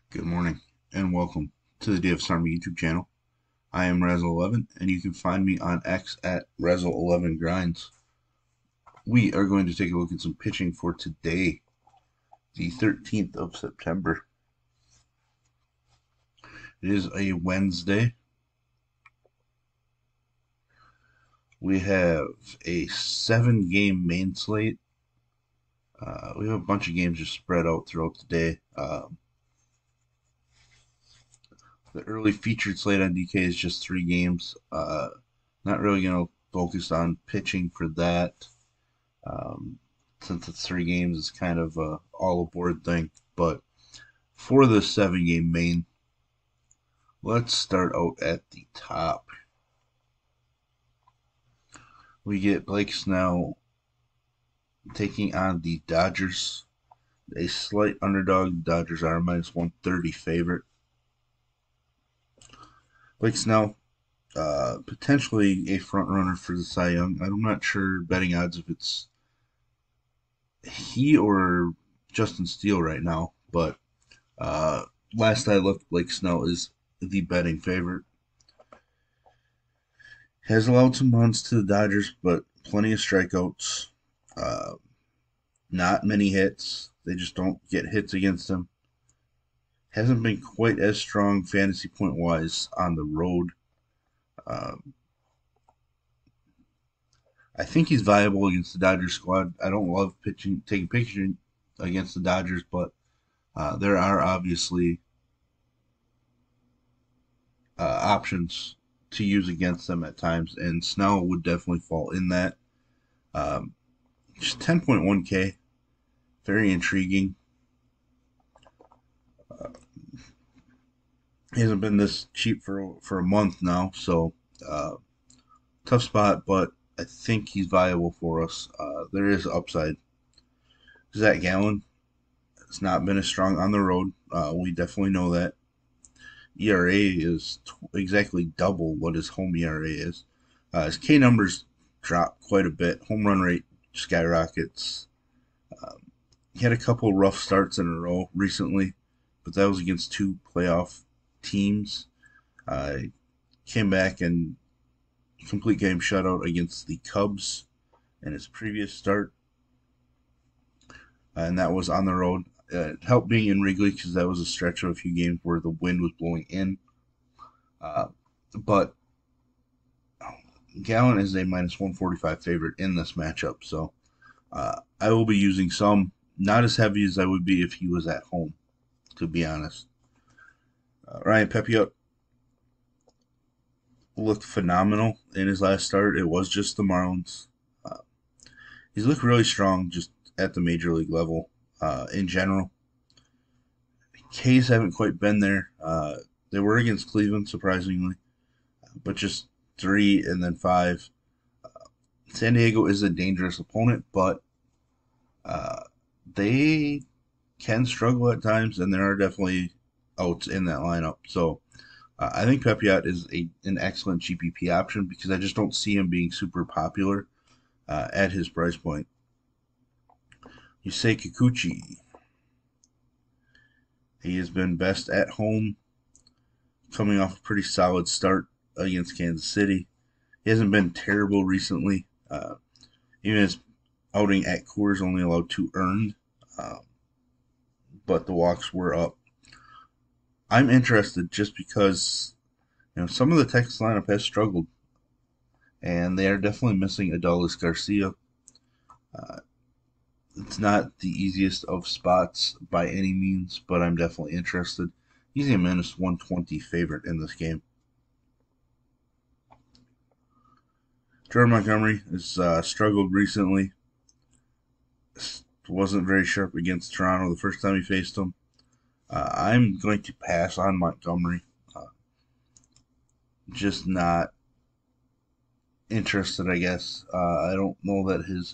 Good morning and welcome to the DFS Army YouTube channel. I am Razzle11 and you can find me on X at Razzle11Grinds. We are going to take a look at some pitching for today, the 13th of September. It is a Wednesday. We have a 7-game main slate. We have a bunch of games just spread out throughout the day. The early featured slate on DK is just 3 games. Not really going to focus on pitching for that. Since it's 3 games, it's kind of a all aboard thing. But for the 7-game main, let's start out at the top. We get Blake Snell taking on the Dodgers. A slight underdog. The Dodgers are a minus 130 favorite. Blake Snell, potentially a front runner for the Cy Young. I'm not sure betting odds if it's he or Justin Steele right now, but last I looked, Blake Snell is the betting favorite. Has allowed some runs to the Dodgers, but plenty of strikeouts. Uh, Not many hits. They just don't get hits against him. Hasn't been quite as strong fantasy point wise on the road. Um, I think he's viable against the Dodgers squad. I don't love taking pitching against the Dodgers, but there are obviously options to use against them at times, and Snell would definitely fall in that. Um, just 10.1K, very intriguing. Uh, he hasn't been this cheap for a month now, so uh, tough spot, but I think he's viable for us. There is upside. Zach Gallen has not been as strong on the road. We definitely know that. ERA is exactly double what his home ERA is. His K numbers drop quite a bit. Home run rate skyrockets. Um, he had a couple rough starts in a row recently, but that was against 2 playoff teams. Uh, Came back and complete game shutout against the Cubs in his previous start, and that was on the road. It helped being in Wrigley because that was a stretch of a few games where the wind was blowing in. Uh, but Gallen is a minus 145 favorite in this matchup, so I will be using some, not as heavy as I would be if he was at home, to be honest. Ryan Pepiot looked phenomenal in his last start. It was just the Marlins. Uh, he's looked really strong just at the major league level in general. K's haven't quite been there. They were against Cleveland, surprisingly, but just 3 and then 5. San Diego is a dangerous opponent, but uh, they can struggle at times, and there are definitely outs in that lineup. So I think Pepiot is an excellent GPP option because I just don't see him being super popular at his price point. Yusei Kikuchi. He has been best at home, coming off a pretty solid start against Kansas City. He hasn't been terrible recently. Even his outing at Coors only allowed 2 earned, uh, but the walks were up. I'm interested just because some of the Texas lineup has struggled, and they are definitely missing Adolis Garcia. Uh, it's not the easiest of spots by any means, but I'm definitely interested. He's a minus 120 favorite in this game. Jordan Montgomery has struggled recently. Wasn't very sharp against Toronto the first time he faced them. I'm going to pass on Montgomery. Uh, just not interested, I guess. I don't know that his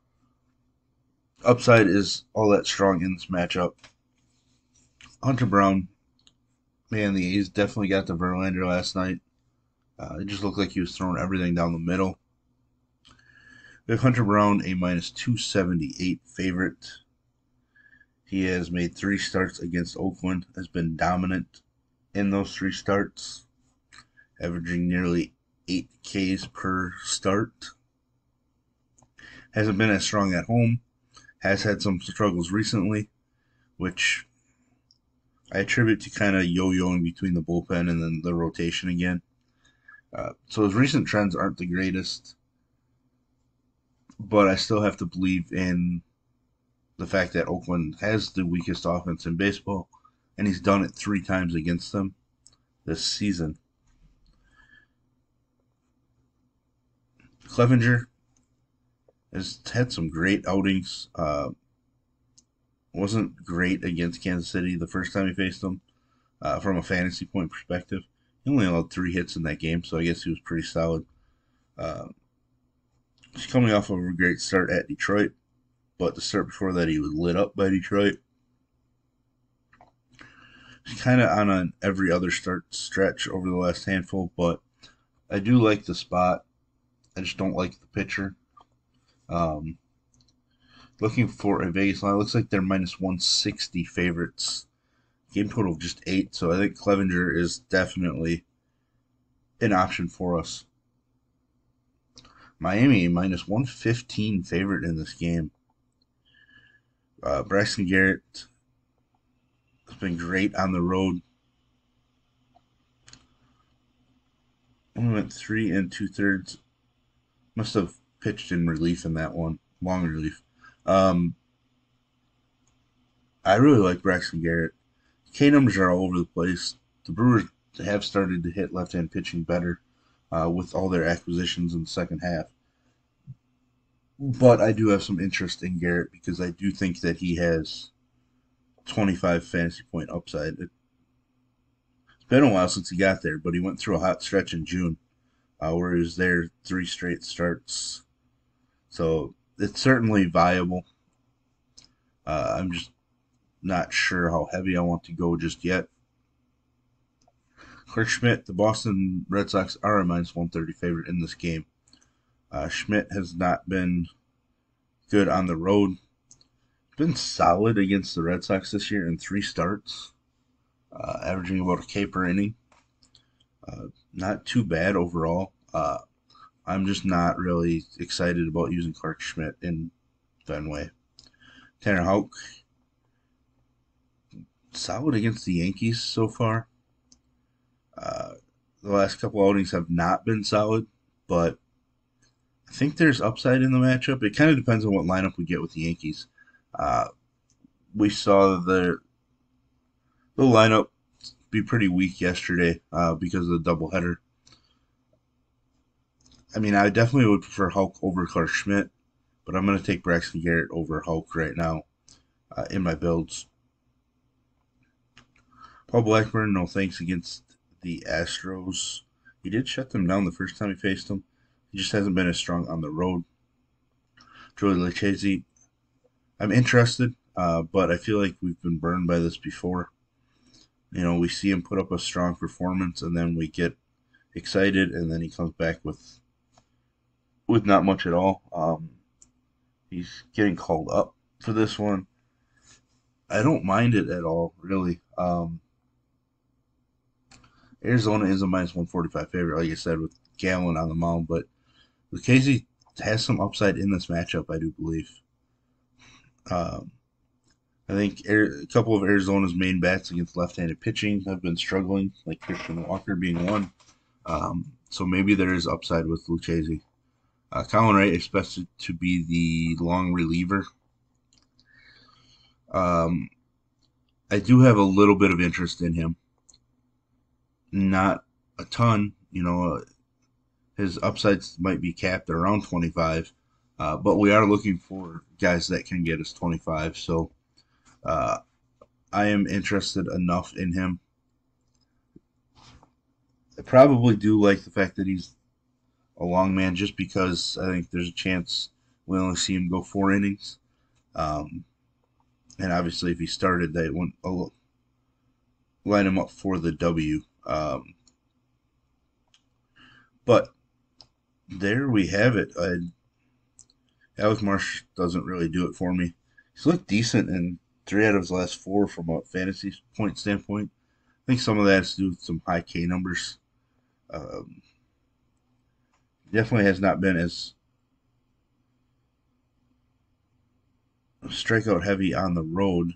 upside is all that strong in this matchup. Hunter Brown, man, the A's definitely got the Verlander last night. It just looked like he was throwing everything down the middle. We have Hunter Brown, a minus 278 favorite. He has made 3 starts against Oakland, has been dominant in those 3 starts, averaging nearly 8 Ks per start. Hasn't been as strong at home, has had some struggles recently, which I attribute to kind of yo-yoing between the bullpen and then the rotation again. So his recent trends aren't the greatest, but I still have to believe in the fact that Oakland has the weakest offense in baseball, and he's done it 3 times against them this season. Clevenger has had some great outings. Wasn't great against Kansas City the first time he faced them. From a fantasy point perspective, he only allowed 3 hits in that game, so I guess he was pretty solid. Uh, he's coming off of a great start at Detroit, but the start before that he was lit up by Detroit. He's kind of on an every other start stretch over the last handful, but I do like the spot. I just don't like the pitcher. Um, Looking for a Vegas line. It looks like they're minus 160 favorites. Game total of just 8, so I think Clevenger is definitely an option for us. Miami minus 115 favorite in this game. Braxton Garrett has been great on the road. Only went 3 2/3. Must have pitched in relief in that one, long relief. Um, I really like Braxton Garrett. K numbers are all over the place. The Brewers have started to hit left-hand pitching better with all their acquisitions in the second half. But I do have some interest in Garrett because I do think that he has 25 fantasy point upside. It's been a while since he got there, but he went through a hot stretch in June where he was there 3 straight starts. So it's certainly viable. I'm just not sure how heavy I want to go just yet. Clarke Schmidt, the Boston Red Sox are a minus 130 favorite in this game. Schmidt has not been good on the road. Been solid against the Red Sox this year in 3 starts, averaging about a K per inning. Not too bad overall. I'm just not really excited about using Clarke Schmidt in Fenway. Tanner Houck, solid against the Yankees so far. The last couple outings have not been solid, but I think there's upside in the matchup. It kind of depends on what lineup we get with the Yankees. Uh, we saw the lineup be pretty weak yesterday because of the doubleheader. I mean, I definitely would prefer Houck over Clarke Schmidt, but I'm going to take Braxton Garrett over Houck right now in my builds. Paul Blackburn, no thanks against the Astros. He did shut them down the first time he faced them. He just hasn't been as strong on the road. Joey Lucchesi, I'm interested, but I feel like we've been burned by this before. You know, we see him put up a strong performance, and then we get excited, and then he comes back with not much at all. He's getting called up for this one. I don't mind it at all, really. Arizona is a minus 145 favorite, like I said, with Gallen on the mound, but Lucchesi has some upside in this matchup, I do believe. Um, I think a couple of Arizona's main bats against left-handed pitching have been struggling, like Christian Walker being one. So maybe there is upside with Lucchesi. Colin Wright expected to be the long reliever. Um, I do have a little bit of interest in him. Not a ton, his upsides might be capped at around 25, but we are looking for guys that can get us 25. So uh, I am interested enough in him. I probably do like the fact that he's a long man just because I think there's a chance we only see him go 4 innings. Um, and obviously, if he started, they wouldn't line him up for the W. But there we have it. Alec Marsh doesn't really do it for me. He's looked decent in 3 out of his last 4 from a fantasy point standpoint. I think some of that has to do with some high K numbers. Um, Definitely has not been as strikeout heavy on the road.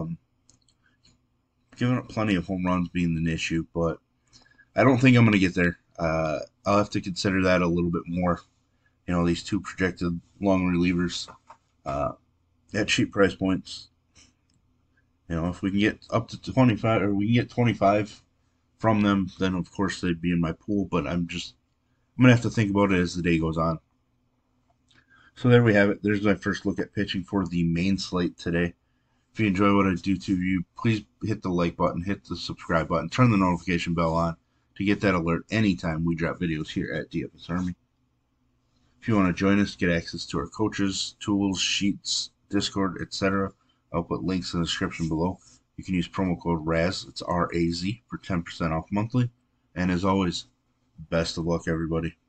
Giving up plenty of home runs being an issue, but I don't think I'm going to get there. I'll have to consider that a little bit more. You know, these two projected long relievers uh, at cheap price points. You know, if we can get up to 25 or we can get 25 from them, then of course they'd be in my pool. But I'm gonna have to think about it as the day goes on. So there we have it. There's my first look at pitching for the main slate today. If you enjoy what I do to you, please hit the like button, hit the subscribe button, turn the notification bell on to get that alert anytime we drop videos here at DFS Army. If you want to join us, get access to our coaches, tools, sheets, Discord, etc., I'll put links in the description below. You can use promo code RAZ, it's RAZ, for 10% off monthly. And as always, best of luck, everybody.